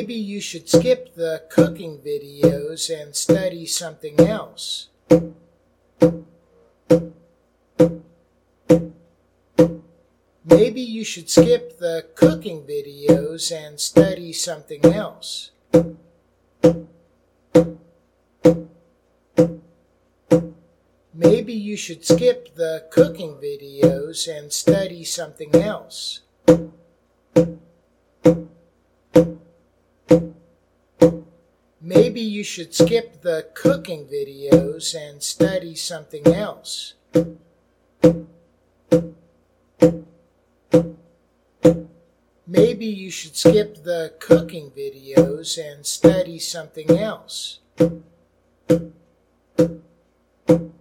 Maybe you should skip the cooking videos and study something else. Maybe you should skip the cooking videos and study something else. Maybe you should skip the cooking videos and study something else. Maybe you should skip the cooking videos and study something else. Maybe you should skip the cooking videos and study something else.